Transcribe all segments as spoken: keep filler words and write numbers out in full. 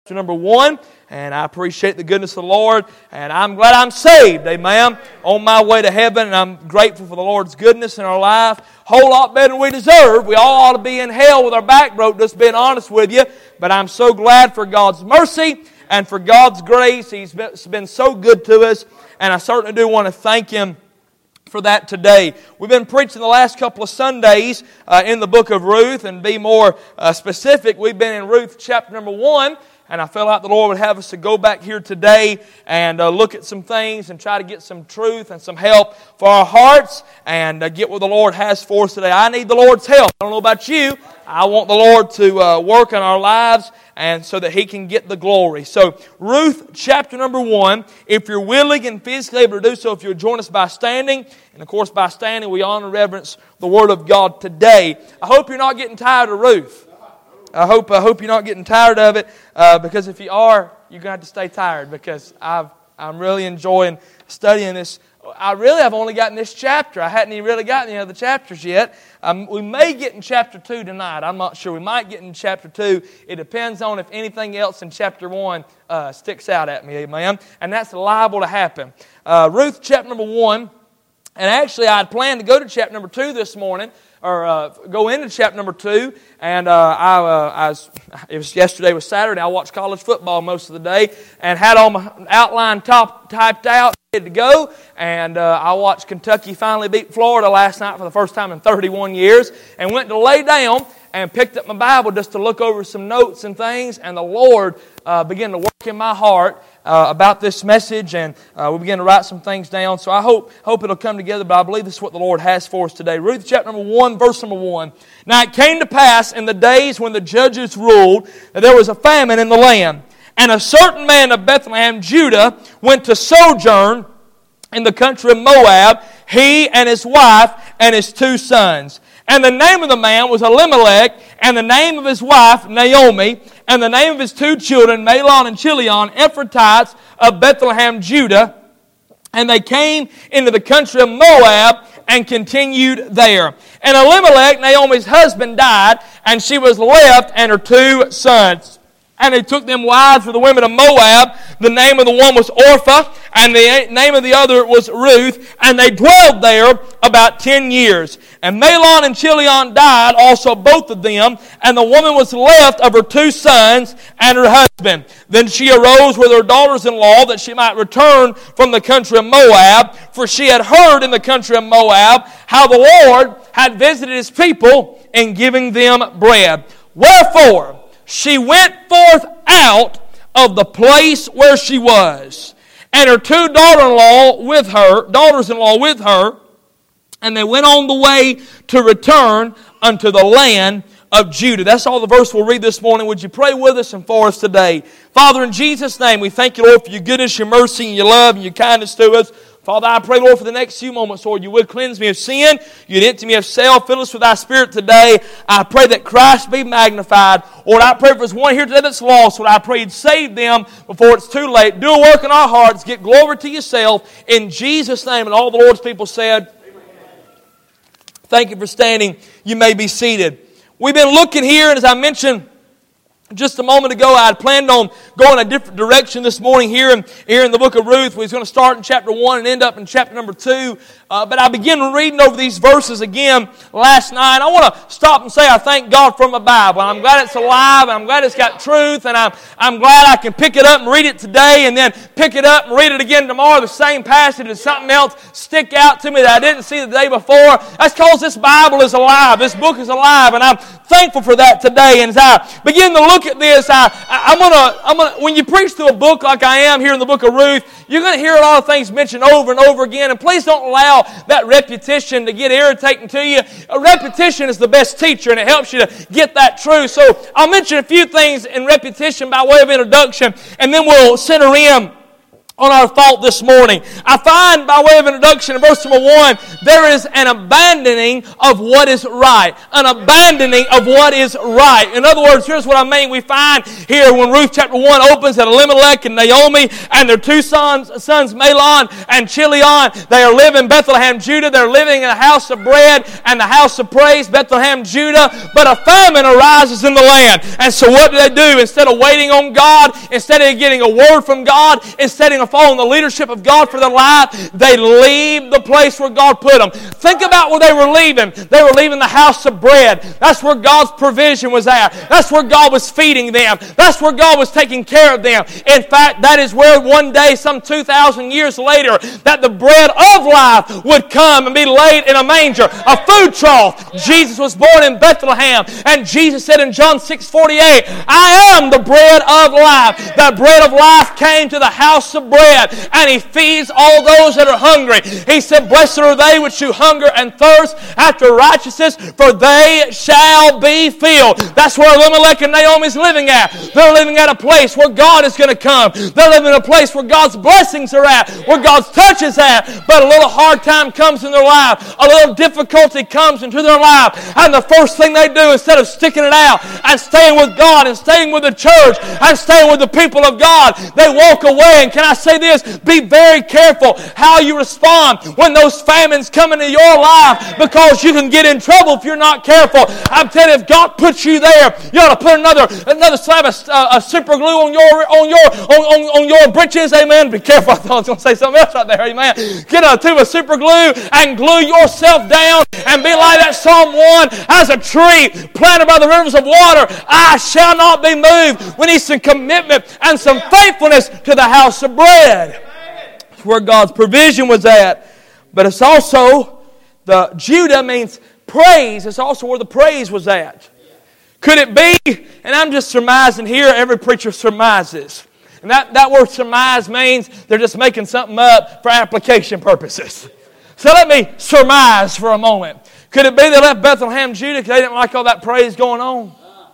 Number one, and I appreciate the goodness of the Lord, and I'm glad I'm saved, amen, on my way to heaven, and I'm grateful for the Lord's goodness in our life, whole lot better than we deserve. We all ought to be in hell with our back broke, just being honest with you, but I'm so glad for God's mercy and for God's grace. He's been, been so good to us, and I certainly do want to thank Him for that today. We've been preaching the last couple of Sundays uh, in the book of Ruth, and be more uh, specific, we've been in Ruth chapter number one, and I felt like the Lord would have us to go back here today and uh, look at some things and try to get some truth and some help for our hearts and uh, get what the Lord has for us today. I need the Lord's help. I don't know about you. I want the Lord to uh, work in our lives and so that He can get the glory. So, Ruth chapter number one, if you're willing and physically able to do so, if you'll join us by standing, and of course by standing we honor and reverence the Word of God today. I hope you're not getting tired of Ruth. I hope I hope you're not getting tired of it, uh, because if you are, you're going to have to stay tired, because I've, I'm really enjoying studying this. I really have only gotten this chapter. I hadn't even really gotten any other chapters yet. Um, we may get in chapter two tonight. I'm not sure. We might get in chapter two. It depends on if anything else in chapter one uh, sticks out at me, amen? And that's liable to happen. Uh, Ruth chapter number one, and actually I had planned to go to chapter number two this morning, or uh, go into chapter number two, and uh, I, uh, I was, it was yesterday was Saturday. I watched college football most of the day, and had all my outline top typed out, ready to go. And uh, I watched Kentucky finally beat Florida last night for the first time in thirty-one years, and went to lay down and picked up my Bible just to look over some notes and things, and the Lord uh, began to work in my heart uh, about this message, and uh, we began to write some things down. So I hope hope it'll come together, but I believe this is what the Lord has for us today. Ruth chapter number one, verse number one. Now it came to pass in the days when the judges ruled that there was a famine in the land, and a certain man of Bethlehem, Judah, went to sojourn in the country of Moab, he and his wife and his two sons. And the name of the man was Elimelech, and the name of his wife Naomi, and the name of his two children, Mahlon and Chilion, Ephrathites of Bethlehem, Judah. And they came into the country of Moab and continued there. And Elimelech, Naomi's husband, died, and she was left and her two sons. And they took them wives for the women of Moab. The name of the one was Orpah, and the name of the other was Ruth. And they dwelled there about ten years. And Mahlon and Chilion died, also both of them. And the woman was left of her two sons and her husband. Then she arose with her daughters-in-law that she might return from the country of Moab. For she had heard in the country of Moab how the Lord had visited His people in giving them bread. Wherefore she went forth out of the place where she was, and her two daughter-in-law with her, daughters-in-law with her, and they went on the way to return unto the land of Judah. That's all the verse we'll read this morning. Would you pray with us and for us today? Father, in Jesus' name, we thank you, Lord, for your goodness, your mercy, and your love, and your kindness to us. Father, I pray, Lord, for the next few moments, Lord, you would cleanse me of sin, you'd empty me of self, fill us with thy Spirit today. I pray that Christ be magnified. Lord, I pray if there's one here today that's lost, Lord, I pray you'd save them before it's too late. Do a work in our hearts, get glory to yourself, in Jesus' name. And all the Lord's people said, amen. Thank you for standing. You may be seated. We've been looking here, and as I mentioned just a moment ago, I had planned on going a different direction this morning here in, here in the book of Ruth. We was going to start in chapter one and end up in chapter number two. Uh, but I began reading over these verses again last night. I want to stop and say I thank God for my Bible. I'm glad it's alive, and I'm glad it's got truth, and I'm, I'm glad I can pick it up and read it today and then pick it up and read it again tomorrow, the same passage, and something else stick out to me that I didn't see the day before. That's because this Bible is alive. This book is alive, and I'm thankful for that today. And as I begin to look at this, I, I, I'm gonna, I'm gonna. When you preach through a book like I am here in the book of Ruth, you're going to hear a lot of things mentioned over and over again. And please don't allow that repetition to get irritating to you. A repetition is the best teacher, and it helps you to get that truth. So I'll mention a few things in repetition by way of introduction, and then we'll center in on our thought this morning. I find, by way of introduction, in verse number one, there is an abandoning of what is right. An abandoning of what is right. In other words, here's what I mean. We find here when Ruth chapter one opens that Elimelech and Naomi and their two sons, sons Mahlon and Chilion, they are living in Bethlehem, Judah. They're living in a house of bread and the house of praise, Bethlehem, Judah. But a famine arises in the land. And so what do they do? Instead of waiting on God, instead of getting a word from God, instead of following the leadership of God for their life, they leave the place where God put them. Think about where they were leaving. They were leaving the house of bread. That's where God's provision was at. That's where God was feeding them. That's where God was taking care of them. In fact, that is where one day, some two thousand years later, that the bread of life would come and be laid in a manger, a food trough. Jesus was born in Bethlehem, and Jesus said in John six forty-eight, I am the bread of life. That bread of life came to the house of bread, and He feeds all those that are hungry. He said, blessed are they which do hunger and thirst after righteousness, for they shall be filled. That's where Elimelech and Naomi is living at. They're living at a place where God is going to come. They're living in a place where God's blessings are at, where God's touch is at. But a little hard time comes in their life. A little difficulty comes into their life. And the first thing they do, instead of sticking it out and staying with God and staying with the church and staying with the people of God, they walk away. And can I say this? Be very careful how you respond when those famines come into your life, because you can get in trouble if you're not careful. I'm telling you, if God puts you there, you ought to put another another slab of uh, a super glue on your on your on, on, on your britches. Amen. Be careful. I thought I was going to say something else right there. Amen. Get a tube of super glue and glue yourself down and be like that Psalm one, as a tree planted by the rivers of water. I shall not be moved. We need some commitment and some faithfulness to the house of bread. It's where God's provision was at. But it's also, the Judah means praise. It's also where the praise was at. Could it be, and I'm just surmising here, every preacher surmises. And that, that word surmise means they're just making something up for application purposes. So let me surmise for a moment. Could it be they left Bethlehem, Judah, because they didn't like all that praise going on?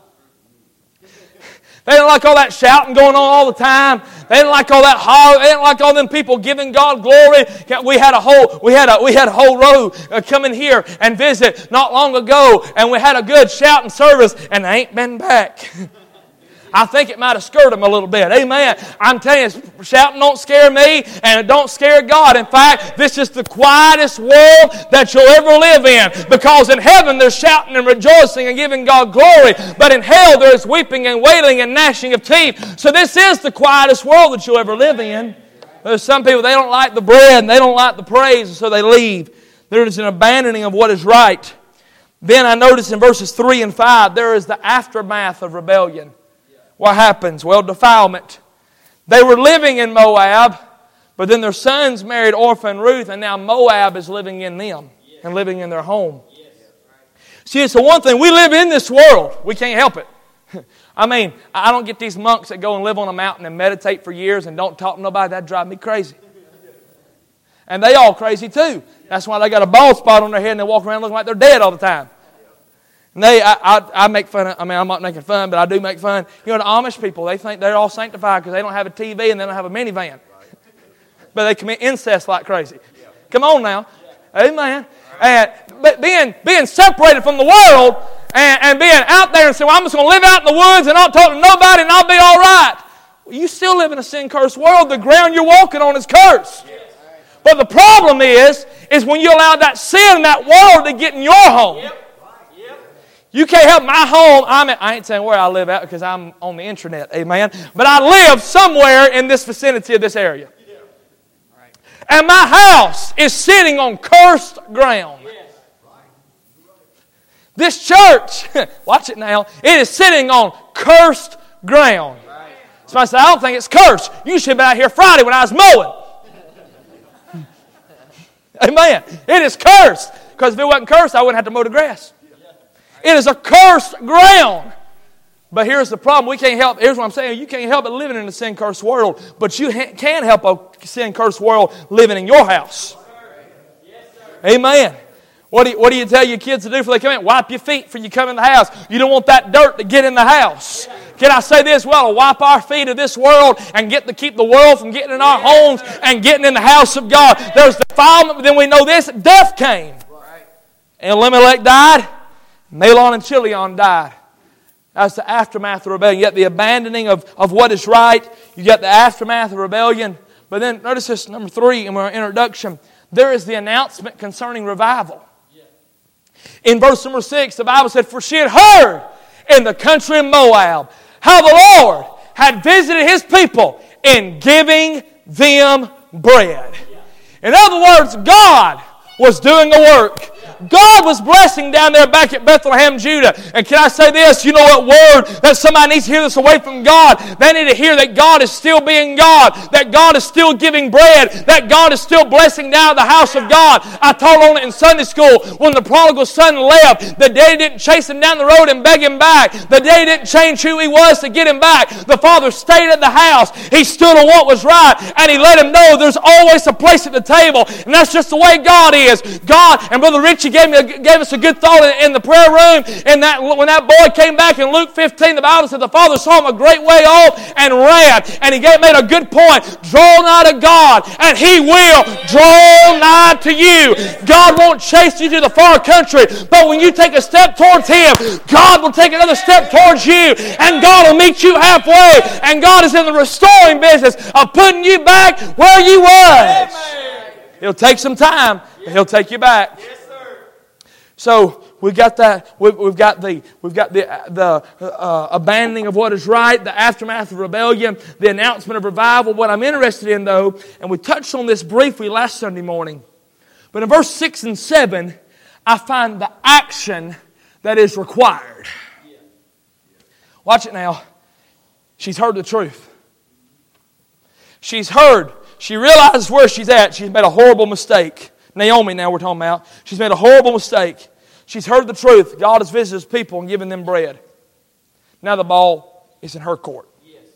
They didn't like all that shouting going on all the time. They didn't like all that holler. They didn't like all them people giving God glory. We had a whole we had a we had a whole row uh, come in here and visit not long ago, and we had a good shouting service, and they ain't been back. I think it might have scared them a little bit. Amen. I'm telling you, shouting don't scare me, and it don't scare God. In fact, this is the quietest world that you'll ever live in. Because in heaven, there's shouting and rejoicing and giving God glory. But in hell, there's weeping and wailing and gnashing of teeth. So this is the quietest world that you'll ever live in. There's some people, they don't like the bread, and they don't like the praise, so they leave. There is an abandoning of what is right. Then I notice in verses three and five, there is the aftermath of rebellion. What happens? Well, defilement. They were living in Moab, but then their sons married Orpah and Ruth, and now Moab is living in them and living in their home. See, it's the one thing. We live in this world. We can't help it. I mean, I don't get these monks that go and live on a mountain and meditate for years and don't talk to nobody. That drive me crazy. And they all crazy too. That's why they got a bald spot on their head and they walk around looking like they're dead all the time. And they, I, I, I make fun of, I mean, I'm not making fun, but I do make fun. You know, the Amish people, they think they're all sanctified because they don't have a T V and they don't have a minivan. But they commit incest like crazy. Come on now. Amen. And but being, being separated from the world and, and being out there and saying, well, I'm just going to live out in the woods and not talk to nobody and I'll be all right. Well, you still live in a sin-cursed world. The ground you're walking on is cursed. But the problem is, is when you allow that sin and that world to get in your home. You can't help my home. I'm at, I ain't saying where I live at because I'm on the internet, amen. But I live somewhere in this vicinity of this area. And my house is sitting on cursed ground. This church, watch it now, it is sitting on cursed ground. Somebody said, I don't think it's cursed. You should have been out here Friday when I was mowing. Amen. It is cursed. Because if it wasn't cursed, I wouldn't have to mow the grass. It is a cursed ground. But here's the problem. We can't help. Here's what I'm saying. You can't help but living in a sin-cursed world. But you ha- can help a sin-cursed world living in your house. Amen. What do, you, what do you tell your kids to do before they come in? Wipe your feet before you come in the house. You don't want that dirt to get in the house. Can I say this? We ought to wipe our feet of this world and get to keep the world from getting in our homes and getting in the house of God. There's defilement, but then we know this, death came. And Elimelech died. Mahlon and Chilion died. That's the aftermath of rebellion. You got the abandoning of, of what is right. You got the aftermath of rebellion. But then notice this, number three in our introduction. There is the announcement concerning revival. In verse number six, the Bible said, for she had heard in the country of Moab how the Lord had visited His people in giving them bread. In other words, God was doing a work. God was blessing down there back at Bethlehem, Judah. And can I say this? You know what word that somebody needs to hear this away from God? They need to hear that God is still being God. That God is still giving bread. That God is still blessing down the house of God. I taught on it in Sunday school. When the prodigal son left, the daddy didn't chase him down the road and beg him back. The daddy didn't change who he was to get him back. The father stayed at the house. He stood on what was right. And he let him know there's always a place at the table. And that's just the way God is. God, and Brother Richie gave me a, gave us a good thought in, in the prayer room. And that when that boy came back in Luke fifteen, the Bible said the father saw him a great way off and ran. And he gave, made a good point. Draw nigh to God, and He will draw nigh to you. God won't chase you to the far country, but when you take a step towards Him, God will take another step towards you, and God will meet you halfway. And God is in the restoring business of putting you back where you was. It'll take some time, but He'll take you back. So we've got that. We've, we've got the we've got the the uh, abandoning of what is right, the aftermath of rebellion, the announcement of revival. What I'm interested in, though, and we touched on this briefly last Sunday morning, but in verse six and seven, I find the action that is required. Watch it now. She's heard the truth. She's heard. She realizes where she's at. She's made a horrible mistake. Naomi now we're talking about. She's made a horrible mistake. She's heard the truth. God has visited His people and given them bread. Now the ball is in her court.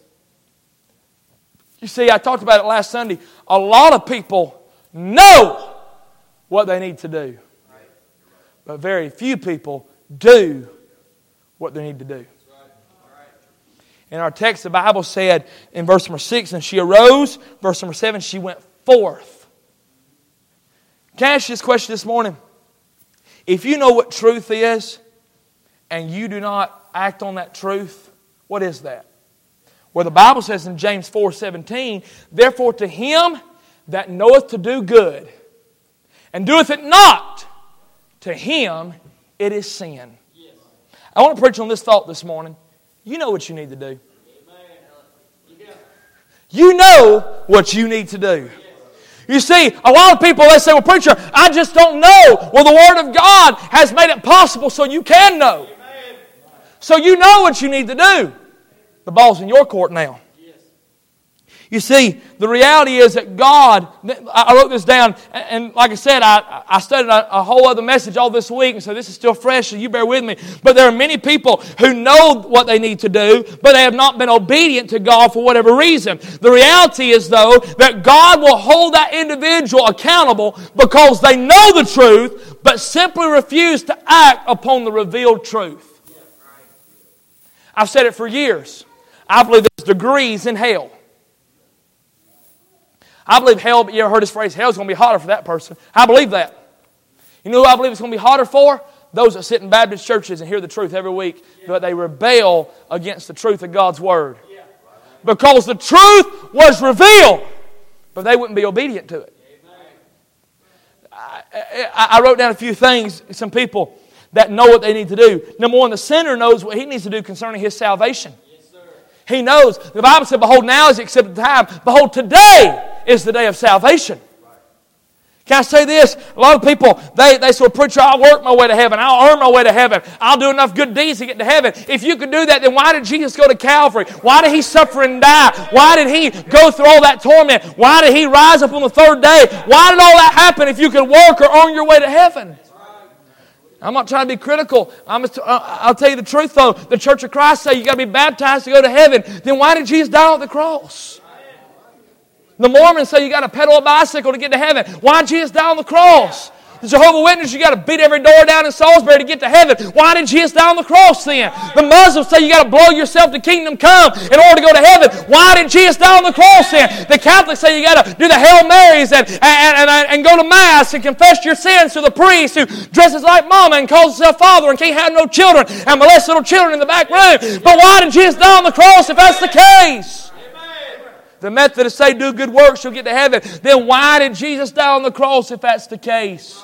You see, I talked about it last Sunday. A lot of people know what they need to do. But very few people do what they need to do. In our text, the Bible said in verse number six, and she arose. Verse number seven, she went forth. Can I ask you this question this morning? If you know what truth is, and you do not act on that truth, what is that? Well, the Bible says in James four seventeen, therefore to him that knoweth to do good, and doeth it not, to him it is sin. Yes. I want to preach on this thought this morning. You know what you need to do. Amen. You know what you need to do. You see, a lot of people, they say, well, preacher, I just don't know. Well, the Word of God has made it possible so you can know. Amen. So you know what you need to do. The ball's in your court now. You see, the reality is that God, I wrote this down, and like I said, I, I studied a, a whole other message all this week, and so this is still fresh, so you bear with me. But there are many people who know what they need to do, but they have not been obedient to God for whatever reason. The reality is, though, that God will hold that individual accountable because they know the truth, but simply refuse to act upon the revealed truth. I've said it for years. I believe there's degrees in hell. I believe hell, you ever heard this phrase, hell's going to be hotter for that person. I believe that. You know who I believe it's going to be hotter for? Those that sit in Baptist churches and hear the truth every week, but they rebel against the truth of God's Word. Because the truth was revealed, but they wouldn't be obedient to it. I, I, I wrote down a few things, some people that know what they need to do. Number one, the sinner knows what he needs to do concerning his salvation. He knows. The Bible said, behold, now is the accepted time. Behold, today is the day of salvation. Can I say this? A lot of people, they, they say, well, preacher, I'll work my way to heaven. I'll earn my way to heaven. I'll do enough good deeds to get to heaven. If you could do that, then why did Jesus go to Calvary? Why did He suffer and die? Why did He go through all that torment? Why did He rise up on the third day? Why did all that happen if you could work or earn your way to heaven? I'm not trying to be critical. I'm just, I'll tell you the truth, though. The Church of Christ say you got to be baptized to go to heaven. Then why did Jesus die on the cross? The Mormons say you got to pedal a bicycle to get to heaven. Why did Jesus die on the cross? The Jehovah's Witness, you got to beat every door down in Salisbury to get to heaven. Why did Jesus die on the cross then? The Muslims say you got to blow yourself to kingdom come in order to go to heaven. Why did Jesus die on the cross then? The Catholics say you got to do the Hail Marys and, and, and, and go to Mass and confess your sins to the priest who dresses like mama and calls himself father and can't have no children and molest little children in the back room. But why did Jesus die on the cross if that's the case? The Methodists say do good works, you'll get to heaven. Then why did Jesus die on the cross if that's the case?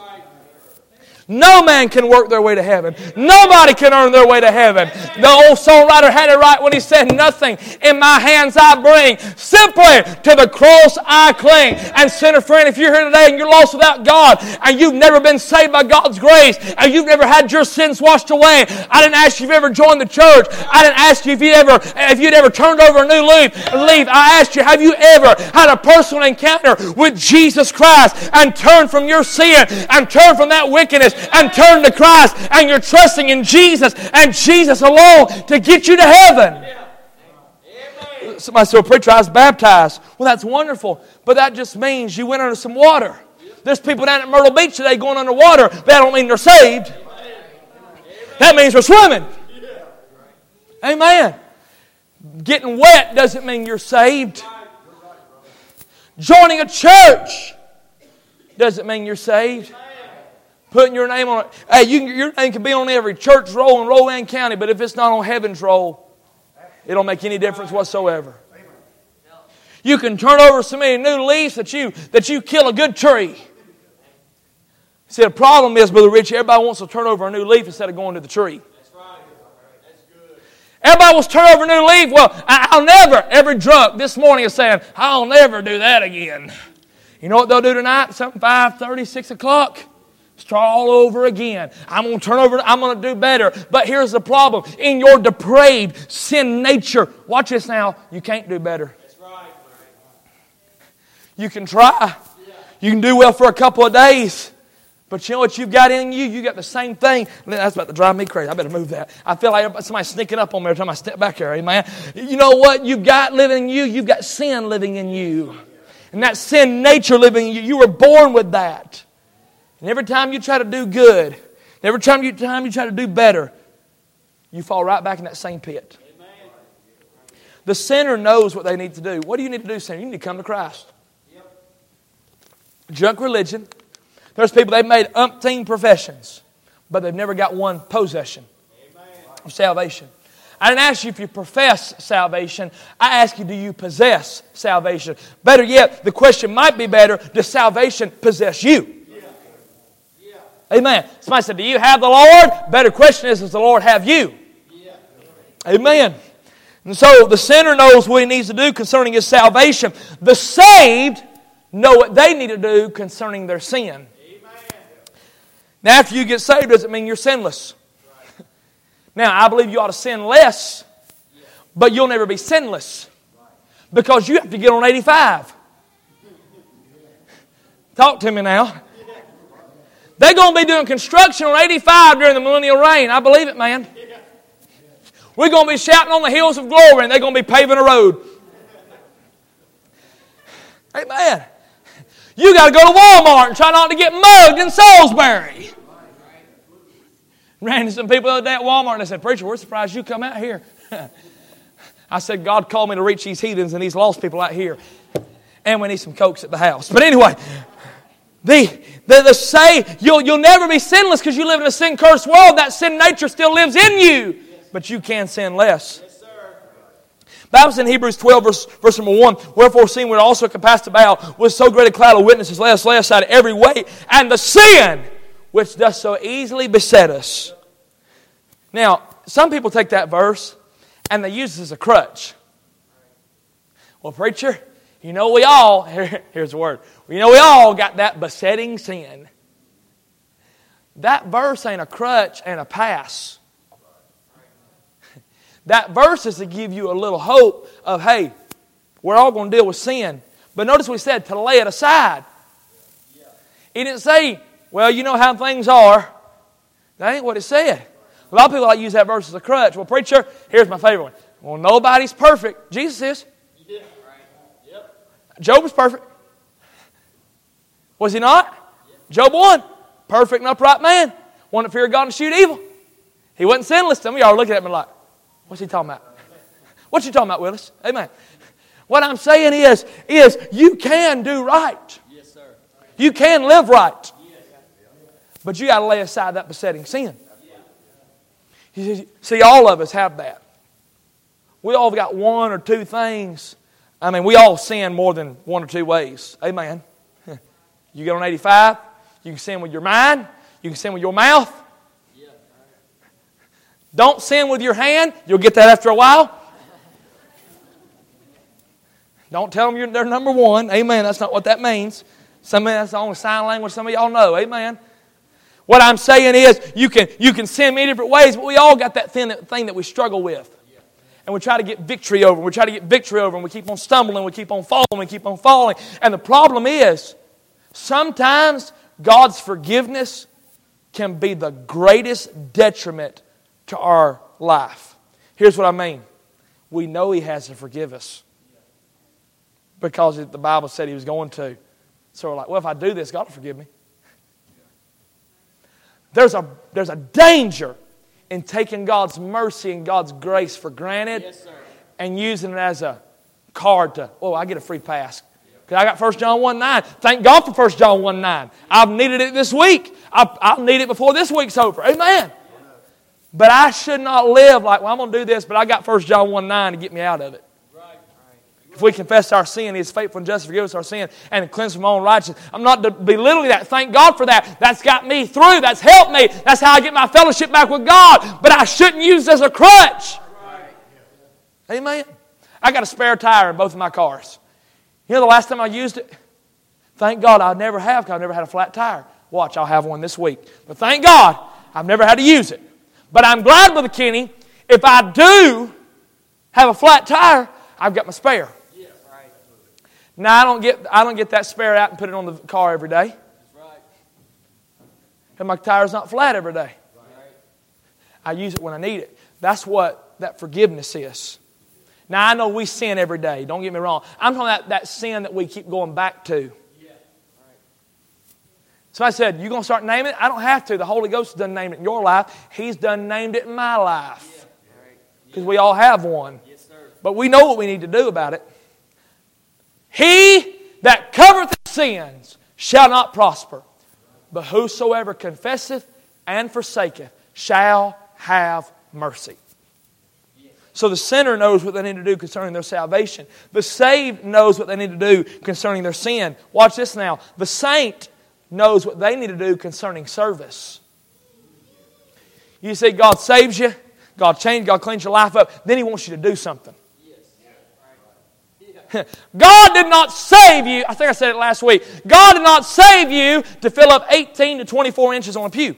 No man can work their way to heaven. Nobody can earn their way to heaven. The old songwriter had it right when he said, nothing in my hands I bring, simply to the cross I cling. And sinner friend, if you're here today and you're lost without God, and you've never been saved by God's grace, and you've never had your sins washed away, I didn't ask you if you ever joined the church. I didn't ask you if you ever, if you'd ever turned over a new leaf. leaf. I asked you, have you ever had a personal encounter with Jesus Christ and turned from your sin and turned from that wickedness and turn to Christ, and you're trusting in Jesus and Jesus alone to get you to heaven? Somebody said, well, preacher, I was baptized. Well, that's wonderful, but that just means you went under some water. There's people down at Myrtle Beach today going underwater, but that don't mean they're saved. That means they're swimming. Amen. Getting wet doesn't mean you're saved. Joining a church doesn't mean you're saved. Putting your name on it. Hey, you, your name can be on every church roll in Rowan County, but if it's not on heaven's roll, it don't make any difference whatsoever. You can turn over so many new leaves that you that you kill a good tree. See, the problem is, Brother Richie, everybody wants to turn over a new leaf instead of going to the tree. That's right. That's good. Everybody wants to turn over a new leaf. Well, I'll never, every drunk this morning is saying, I'll never do that again. You know what they'll do tonight? Something five thirty, six o'clock. Start all over again. I'm going to turn over. I'm going to do better. But here's the problem. In your depraved sin nature, watch this now, you can't do better. That's right. You can try. You can do well for a couple of days. But you know what you've got in you? You got the same thing. That's about to drive me crazy. I better move that. I feel like somebody's sneaking up on me every time I step back there. Amen. You know what you've got living in you? You've got sin living in you. And that sin nature living in you, you were born with that. And every time you try to do good, every time you, time you try to do better, you fall right back in that same pit. Amen. The sinner knows what they need to do. What do you need to do, sinner? You need to come to Christ. Yep. Junk religion. There's people, they've made umpteen professions, but they've never got one possession Amen. Of salvation. I didn't ask you if you profess salvation. I ask you, do you possess salvation? Better yet, the question might be better, does salvation possess you? Amen. Somebody said, do you have the Lord? Better question is, does the Lord have you? Yeah. Amen. And so the sinner knows what he needs to do concerning his salvation. The saved know what they need to do concerning their sin. Amen. Now, after you get saved, doesn't mean you're sinless. Right. Now, I believe you ought to sin less, but you'll never be sinless because you have to get on eighty-five. Talk to me now. They're going to be doing construction on eighty-five during the millennial reign. I believe it, man. We're going to be shouting on the hills of glory, and they're going to be paving a road. Amen. You got to go to Walmart and try not to get mugged in Salisbury. Ran into some people the other day at Walmart, and they said, preacher, we're surprised you come out here. I said, God called me to reach these heathens and these lost people out here. And we need some Cokes at the house. But anyway... The, the, the say, you'll, you'll never be sinless because you live in a sin-cursed world. That sin nature still lives in you. But you can sin less. Yes, sir. Bible says in Hebrews twelve, verse, verse number one, wherefore seeing we also compassed about with so great a cloud of witnesses, let us lay aside every weight and the sin which doth so easily beset us. Now, some people take that verse and they use it as a crutch. Well, preacher, you know we all, here, here's the word, you know we all got that besetting sin. That verse ain't a crutch and a pass. That verse is to give you a little hope of, hey, we're all going to deal with sin. But notice we said to lay it aside. He didn't say, well, you know how things are. That ain't what it said. A lot of people like to use that verse as a crutch. Well, preacher, here's my favorite one. Well, nobody's perfect. Jesus is. Yeah. Job was perfect. Was he not? Job won. perfect and upright man. One that feared God and eschewed evil. He wasn't sinless. Some of y'all are looking at me like, what's he talking about? What you talking about, Willis? Amen. What I'm saying is, is you can do right. Yes, sir. You can live right. But you got to lay aside that besetting sin. You see, all of us have that. We all got one or two things. I mean, we all sin more than one or two ways. Amen. You get on eighty-five, you can sin with your mind, you can sin with your mouth. Don't sin with your hand. You'll get that after a while. Don't tell them you're, they're number one. Amen. That's not what that means. Some that's the only sign language some of y'all know. Amen. What I'm saying is you can, you can sin many different ways, but we all got that thing, that thing that we struggle with. And we try to get victory over. We try to get victory over, and we keep on stumbling. We keep on falling. We keep on falling. And the problem is, sometimes God's forgiveness can be the greatest detriment to our life. Here's what I mean. We know He has to forgive us because the Bible said He was going to. So we're like, well, if I do this, God will forgive me. There's a, there's a danger in taking God's mercy and God's grace for granted. Yes, sir. And using it as a card to, oh, I get a free pass. Because I got First John one nine. Thank God for First John one nine. I've needed it this week. I'll, I'll need it before this week's over. Amen. But I should not live like, well, I'm going to do this, but I got First John one nine to get me out of it. Right. If we confess our sin, He is faithful and just to forgive us our sin and to cleanse from all unrighteousness. I'm not belittling that. Thank God for that. That's got me through. That's helped me. That's how I get my fellowship back with God. But I shouldn't use it as a crutch. Right. Amen. I got a spare tire in both of my cars. You know the last time I used it? Thank God I never have, because I've never had a flat tire. Watch, I'll have one this week. But thank God I've never had to use it. But I'm glad, Brother Kenny, if I do have a flat tire, I've got my spare. Yeah, right. Now I don't get I don't get that spare out and put it on the car every day. That's right. And my tire's not flat every day. Right. I use it when I need it. That's what that forgiveness is. Now I know we sin every day. Don't get me wrong. I'm talking about that sin that we keep going back to. Yeah. Right. Somebody said, you going to start naming it? I don't have to. The Holy Ghost has done named it in your life. He's done named it in my life. Because yeah. we all have one. Yes, sir. But we know what we need to do about it. He that covereth his sins shall not prosper. But whosoever confesseth and forsaketh shall have mercy. So the sinner knows what they need to do concerning their salvation. The saved knows what they need to do concerning their sin. Watch this now. The saint knows what they need to do concerning service. You see, God saves you. God changes, God cleans your life up. Then He wants you to do something. God did not save you. I think I said it last week. God did not save you to fill up eighteen to twenty-four inches on a pew.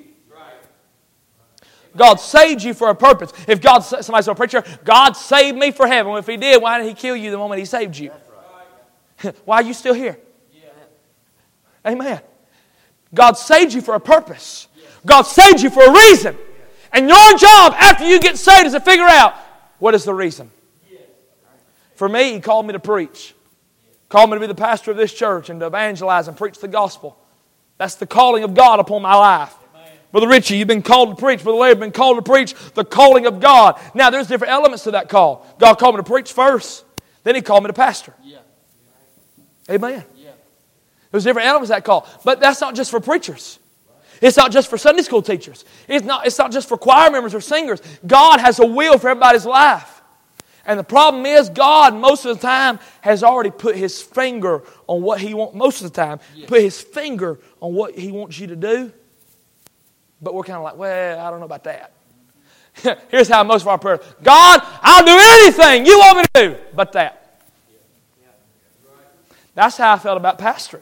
God saved you for a purpose. If God, somebody said, preacher, God saved me for heaven. Well, if He did, why did He kill you the moment He saved you? Right. Why are you still here? Yeah. Amen. God saved you for a purpose. Yeah. God saved you for a reason. Yeah. And your job after you get saved is to figure out, what is the reason? Yeah. For me, He called me to preach. Called me to be the pastor of this church and to evangelize and preach the gospel. That's the calling of God upon my life. Brother Richie, you've been called to preach. Brother Larry, you've been called to preach the calling of God. Now, there's different elements to that call. God called me to preach first. Then He called me to pastor. Yeah. Amen. Yeah. There's different elements to that call. But that's not just for preachers. It's not just for Sunday school teachers. It's not, it's not just for choir members or singers. God has a will for everybody's life. And the problem is, God, most of the time, has already put His finger on what He wants, most of the time, yeah. put His finger on what He wants you to do. But we're kind of like, well, I don't know about that. Here's how most of our prayers. God, I'll do anything you want me to do but that. That's how I felt about pastoring.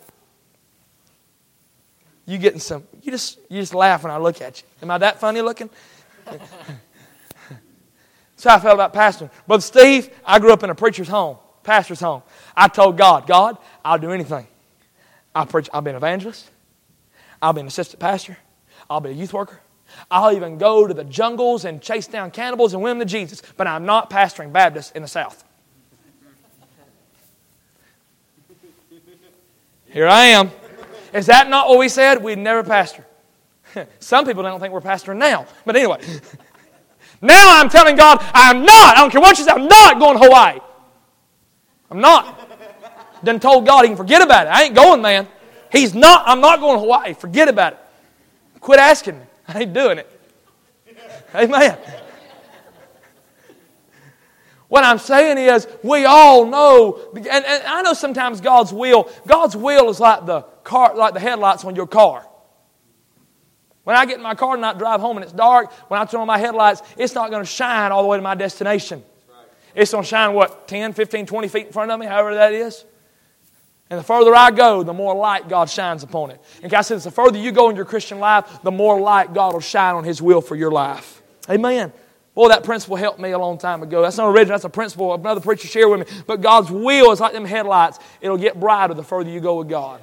You getting some, you just you just laugh when I look at you. Am I that funny looking? That's how I felt about pastoring. Brother Steve, I grew up in a preacher's home, pastor's home. I told God, God, I'll do anything. I'll preach, I'll be an evangelist. I'll be an assistant pastor. I'll be a youth worker. I'll even go to the jungles and chase down cannibals and win them to Jesus. But I'm not pastoring Baptists in the South. Here I am. Is that not what we said? We'd never pastor. Some people don't think we're pastoring now. But anyway. Now I'm telling God, I'm not. I don't care what you say. I'm not going to Hawaii. I'm not. Done told God he can forget about it. I ain't going, man. He's not. I'm not going to Hawaii. Forget about it. Quit asking me. I ain't doing it. Amen. What I'm saying is, we all know, and, and I know sometimes God's will, God's will is like the car, like the headlights on your car. When I get in my car and I drive home and it's dark, when I turn on my headlights, it's not going to shine all the way to my destination. It's going to shine, what, ten, fifteen, twenty feet in front of me, however that is. And the further I go, the more light God shines upon it. And God says, the further you go in your Christian life, the more light God will shine on His will for your life. Amen. Boy, that principle helped me a long time ago. That's not original. That's a principle another preacher shared with me. But God's will is like them headlights. It'll get brighter the further you go with God.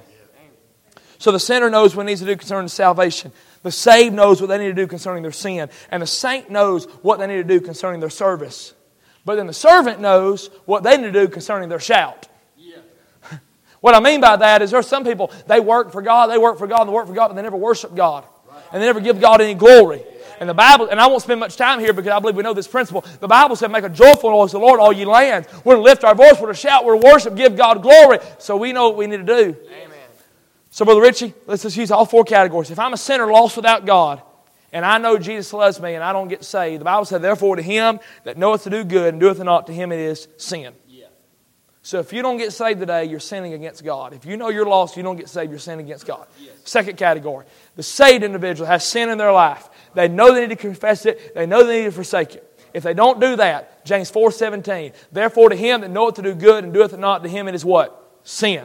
So the sinner knows what he needs to do concerning salvation. The saved knows what they need to do concerning their sin. And the saint knows what they need to do concerning their service. But then the servant knows what they need to do concerning their shout. Yeah. What I mean by that is there are some people, they work for God, they work for God, they work for God, but they never worship God. Right. And they never give God any glory. Yeah. And the Bible, and I won't spend much time here because I believe we know this principle. The Bible said, make a joyful noise to the Lord, all ye lands. We're to lift our voice, we're to shout, we're to worship, give God glory. So we know what we need to do. Amen. So, Brother Richie, let's just use all four categories. If I'm a sinner lost without God, and I know Jesus loves me, and I don't get saved, the Bible said, therefore to him that knoweth to do good and doeth it not, to him it is sin. Yeah. So if you don't get saved today, you're sinning against God. If you know you're lost, you don't get saved, you're sinning against God. Yes. Second category, the saved individual has sin in their life. They know they need to confess it. They know they need to forsake it. If they don't do that, James four seventeen, therefore to him that knoweth to do good and doeth it not, to him it is what? Sin.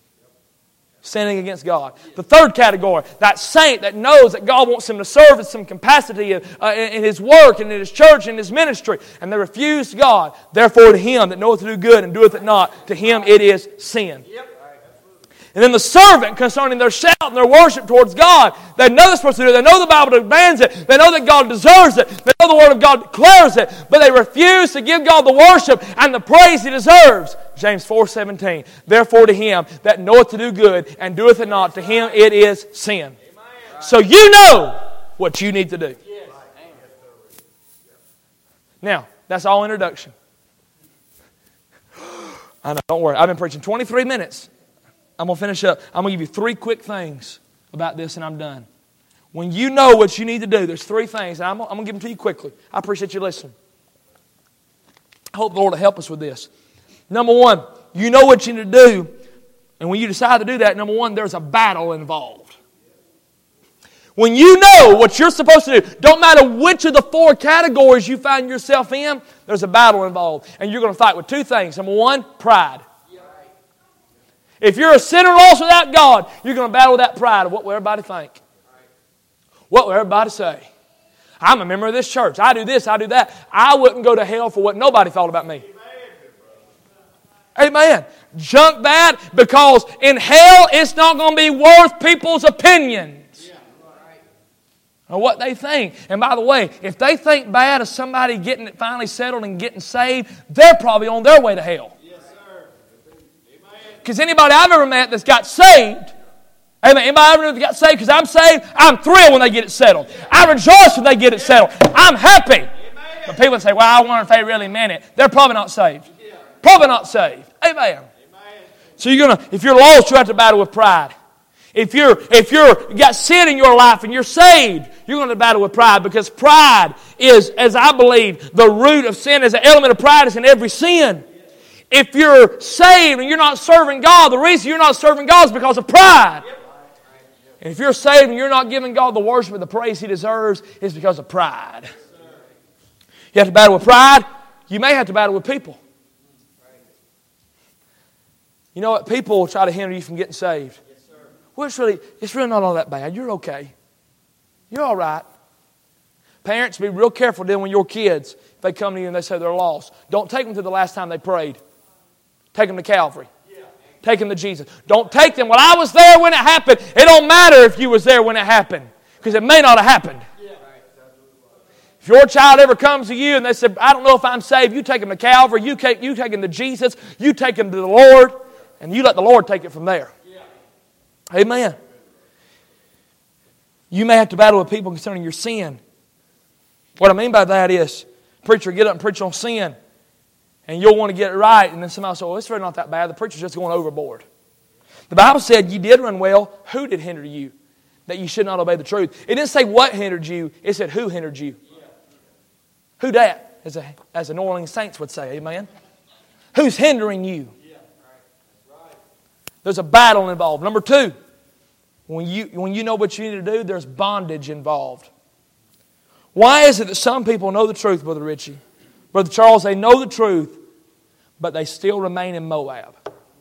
Sinning against God. The third category, that saint that knows that God wants him to serve in some capacity in, uh, in his work and in his church and in his ministry, and they refuse God. Therefore to him that knoweth to do good and doeth it not, to him it is sin. Yep. And then the servant concerning their shout and their worship towards God, they know they're supposed to do it. They know the Bible demands it. They know that God deserves it. They know the Word of God declares it. But they refuse to give God the worship and the praise He deserves. James four seventeen, therefore to him that knoweth to do good and doeth it not, to him it is sin. So you know what you need to do. Now, that's all introduction. I know, don't worry. I've been preaching twenty-three minutes. I'm going to finish up. I'm going to give you three quick things about this and I'm done. When you know what you need to do, there's three things, and I'm, I'm going to give them to you quickly. I appreciate you listening. I hope the Lord will help us with this. Number one, you know what you need to do, and when you decide to do that, number one, there's a battle involved. When you know what you're supposed to do, don't matter which of the four categories you find yourself in, there's a battle involved. And you're going to fight with two things. Number one, pride. If you're a sinner lost without God, you're going to battle with that pride of what will everybody think? What will everybody say? I'm a member of this church. I do this, I do that. I wouldn't go to hell for what nobody thought about me. Amen. Junk that, because in hell it's not going to be worth people's opinions. Or what they think. And by the way, if they think bad of somebody getting it finally settled and getting saved, they're probably on their way to hell. Because anybody I've ever met that's got saved, amen, anybody I've ever met that got saved because I'm saved, I'm thrilled when they get it settled. I rejoice when they get it settled. I'm happy. But people say, well, I wonder if they really meant it. They're probably not saved. Probably not saved. Amen. So you're gonna, if you're lost, you have to battle with pride. If you're, if you're you got sin in your life and you're saved, you're going to battle with pride, because pride is, as I believe, the root of sin. Is an element of pride is in every sin. If you're saved and you're not serving God, the reason you're not serving God is because of pride. And if you're saved and you're not giving God the worship and the praise He deserves, it's because of pride. You have to battle with pride. You may have to battle with people. You know what? People will try to hinder you from getting saved. Well, it's really, it's really not all that bad. You're okay. You're all right. Parents, be real careful dealing with your kids. If they come to you and they say they're lost, don't take them to the last time they prayed. Take them to Calvary. Take them to Jesus. Don't take them, well, I was there when it happened. It don't matter if you was there when it happened, because it may not have happened. If your child ever comes to you and they say, I don't know if I'm saved, you take them to Calvary, you take, you take them to Jesus, you take them to the Lord, and you let the Lord take it from there. Amen. You may have to battle with people concerning your sin. What I mean by that is, preacher, get up and preach on sin, and you'll want to get it right, and then somebody will say, well, it's really not that bad. The preacher's just going overboard. The Bible said you did run well. Who did hinder you? That you should not obey the truth. It didn't say what hindered you. It said who hindered you. Who that? As a, as the New Orleans Saints would say, amen? Who's hindering you? There's a battle involved. Number two, when you, when you know what you need to do, there's bondage involved. Why is it that some people know the truth, Brother Richie? Brother Charles, they know the truth, but they still remain in Moab.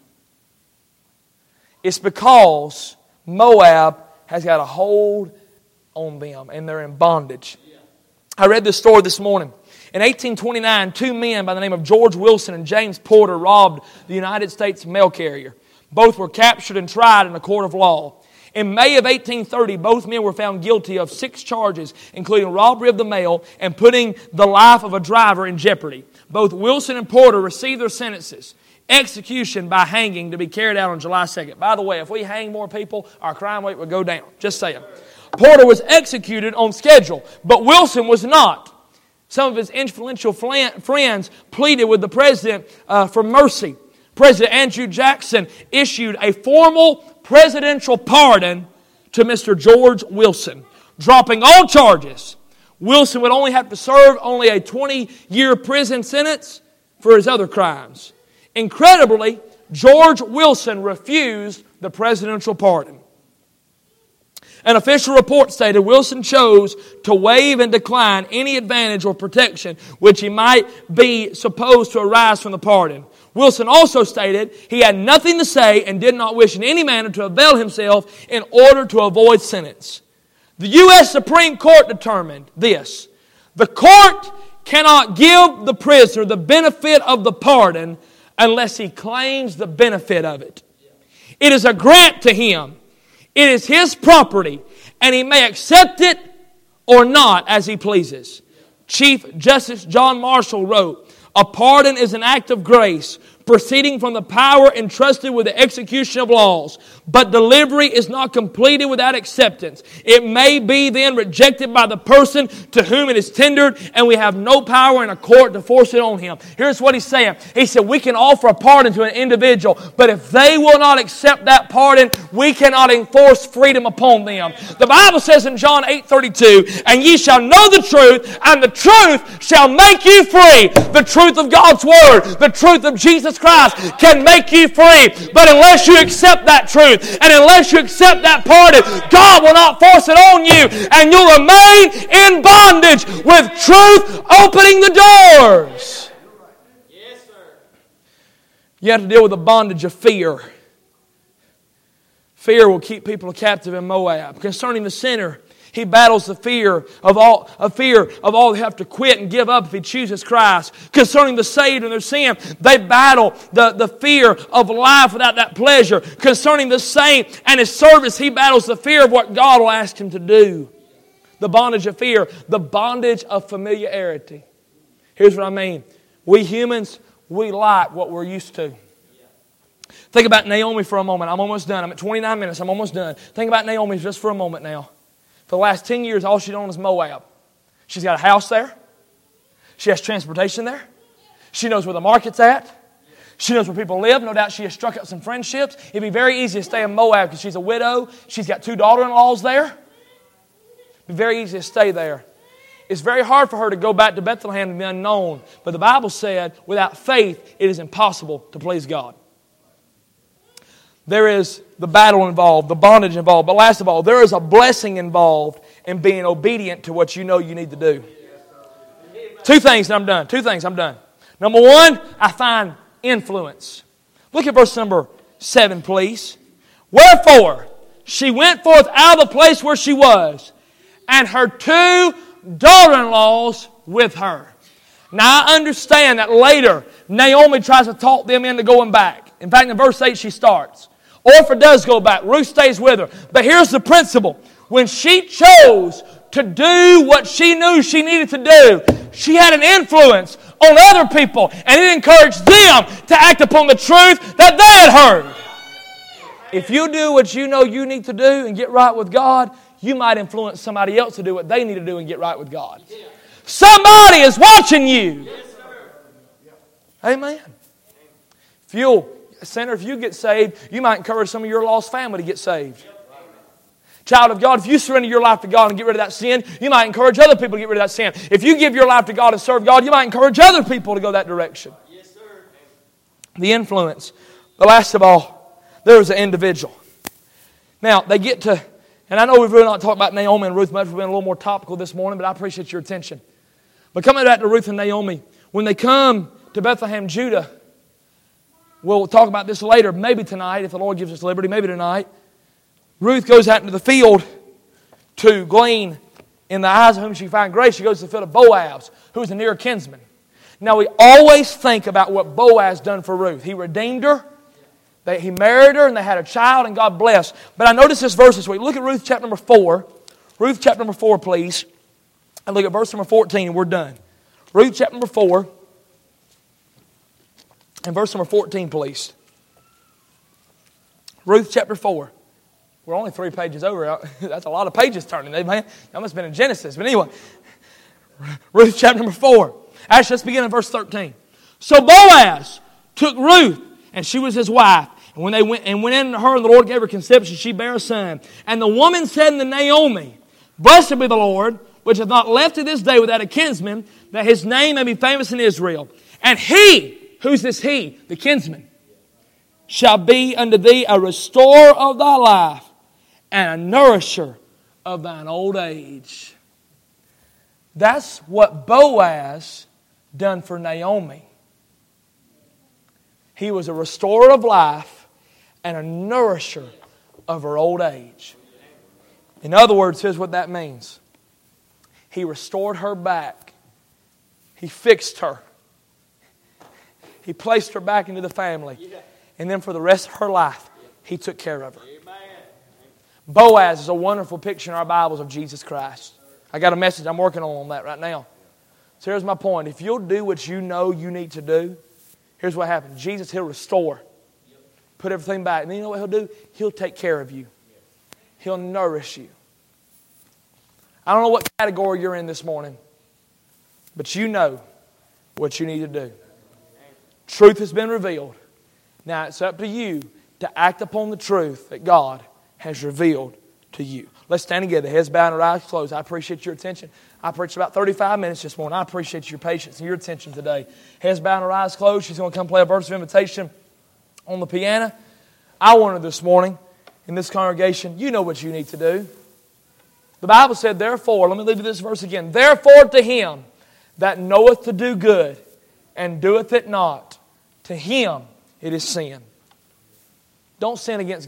It's because Moab has got a hold on them and they're in bondage. I read this story this morning. In eighteen twenty-nine, two men by the name of George Wilson and James Porter robbed the United States mail carrier. Both were captured and tried in a court of law. In May of eighteen thirty, both men were found guilty of six charges, including robbery of the mail and putting the life of a driver in jeopardy. Both Wilson and Porter received their sentences. Execution by hanging to be carried out on July second. By the way, if we hang more people, our crime rate would go down. Just saying. Porter was executed on schedule, but Wilson was not. Some of his influential friends pleaded with the president uh, for mercy. President Andrew Jackson issued a formal presidential pardon to Mister George Wilson, dropping all charges. Wilson would only have to serve only a twenty-year prison sentence for his other crimes. Incredibly, George Wilson refused the presidential pardon. An official report stated Wilson chose to waive and decline any advantage or protection which he might be supposed to arise from the pardon. Wilson also stated he had nothing to say and did not wish in any manner to avail himself in order to avoid sentence. The U S Supreme Court determined this: the court cannot give the prisoner the benefit of the pardon unless he claims the benefit of it. It is a grant to him. It is his property, and he may accept it or not as he pleases. Chief Justice John Marshall wrote, "A pardon is an act of grace proceeding from the power entrusted with the execution of laws. But delivery is not completed without acceptance. It may be then rejected by the person to whom it is tendered, and we have no power in a court to force it on him." Here's what he's saying. He said, we can offer a pardon to an individual, but if they will not accept that pardon, we cannot enforce freedom upon them. The Bible says in John eight thirty-two, "And ye shall know the truth, and the truth shall make you free." The truth of God's Word, the truth of Jesus Christ can make you free. But unless you accept that truth, and unless you accept that pardon, God will not force it on you, and you'll remain in bondage with truth opening the doors. Yes, sir. You have to deal with the bondage of fear. Fear will keep people captive in Moab. Concerning the sinner, he battles the fear of all, a fear of all they have to quit and give up if he chooses Christ. Concerning the saved and their sin, they battle the, the fear of life without that pleasure. Concerning the saint and his service, he battles the fear of what God will ask him to do. The bondage of fear, the bondage of familiarity. Here's what I mean. We humans, we like what we're used to. Think about Naomi for a moment. I'm almost done. I'm at twenty-nine minutes. I'm almost done. Think about Naomi just for a moment now. For the last ten years, all she's known is Moab. She's got a house there. She has transportation there. She knows where the market's at. She knows where people live. No doubt she has struck up some friendships. It'd be very easy to stay in Moab because she's a widow. She's got two daughter-in-laws there. It'd be very easy to stay there. It's very hard for her to go back to Bethlehem and be unknown. But the Bible said, without faith, it is impossible to please God. There is the battle involved, the bondage involved. But last of all, there is a blessing involved in being obedient to what you know you need to do. Two things and I'm done. Two things, I'm done. Number one, I find influence. Look at verse number seven, please. "Wherefore, she went forth out of the place where she was, and her two daughter-in-laws with her." Now I understand that later, Naomi tries to talk them into going back. In fact, in verse eight she starts. Orpah does go back. Ruth stays with her. But here's the principle. When she chose to do what she knew she needed to do, she had an influence on other people. And it encouraged them to act upon the truth that they had heard. If you do what you know you need to do and get right with God, you might influence somebody else to do what they need to do and get right with God. Somebody is watching you. Amen. If you'll, sinner, if you get saved, you might encourage some of your lost family to get saved. Child of God, if you surrender your life to God and get rid of that sin, you might encourage other people to get rid of that sin. If you give your life to God and serve God, you might encourage other people to go that direction. Yes, sir. The influence. But last of all, there was an individual. Now, they get to, and I know we've really not talked about Naomi and Ruth much. We've been a little more topical this morning, but I appreciate your attention. But coming back to Ruth and Naomi, when they come to Bethlehem, Judah, we'll talk about this later, maybe tonight, if the Lord gives us liberty, maybe tonight. Ruth goes out into the field to glean. In the eyes of whom she finds grace, she goes to the field of Boaz, who is a near kinsman. Now, we always think about what Boaz done for Ruth. He redeemed her. They, he married her, and they had a child, and God blessed. But I noticed this verse this week. Look at Ruth chapter number four. Ruth chapter number four, please. And look at verse number fourteen, and we're done. Ruth chapter number four. And verse number fourteen, please. Ruth chapter four. We're only three pages over. That's a lot of pages turning, amen. That must have been in Genesis. But anyway, Ruth chapter number four. Actually, let's begin in verse thirteen. So Boaz took Ruth, and she was his wife. And when they went and went in to her, and the Lord gave her conception, she bare a son. And the woman said unto Naomi, Blessed be the Lord, which hath not left to this day without a kinsman, that his name may be famous in Israel. And he, who's this he? The kinsman, shall be unto thee a restorer of thy life, and a nourisher of thine old age. That's what Boaz done for Naomi. He was a restorer of life and a nourisher of her old age. In other words, here's what that means. He restored her back. He fixed her. He placed her back into the family. And then for the rest of her life, He took care of her. Boaz is a wonderful picture in our Bibles of Jesus Christ. I got a message I'm working on that right now. So here's my point. If you'll do what you know you need to do, here's what happens. Jesus, He'll restore. Put everything back. And then you know what He'll do? He'll take care of you. He'll nourish you. I don't know what category you're in this morning, but you know what you need to do. Truth has been revealed. Now it's up to you to act upon the truth that God has revealed to you. Let's stand together, heads bowed and our eyes closed. I appreciate your attention. I preached about thirty-five minutes this morning. I appreciate your patience and your attention today. Heads bowed and our eyes closed. She's going to come play a verse of invitation on the piano. I wanted this morning in this congregation, you know what you need to do. The Bible said, therefore, let me leave you this verse again. Therefore to him that knoweth to do good and doeth it not, to him it is sin. Don't sin against God.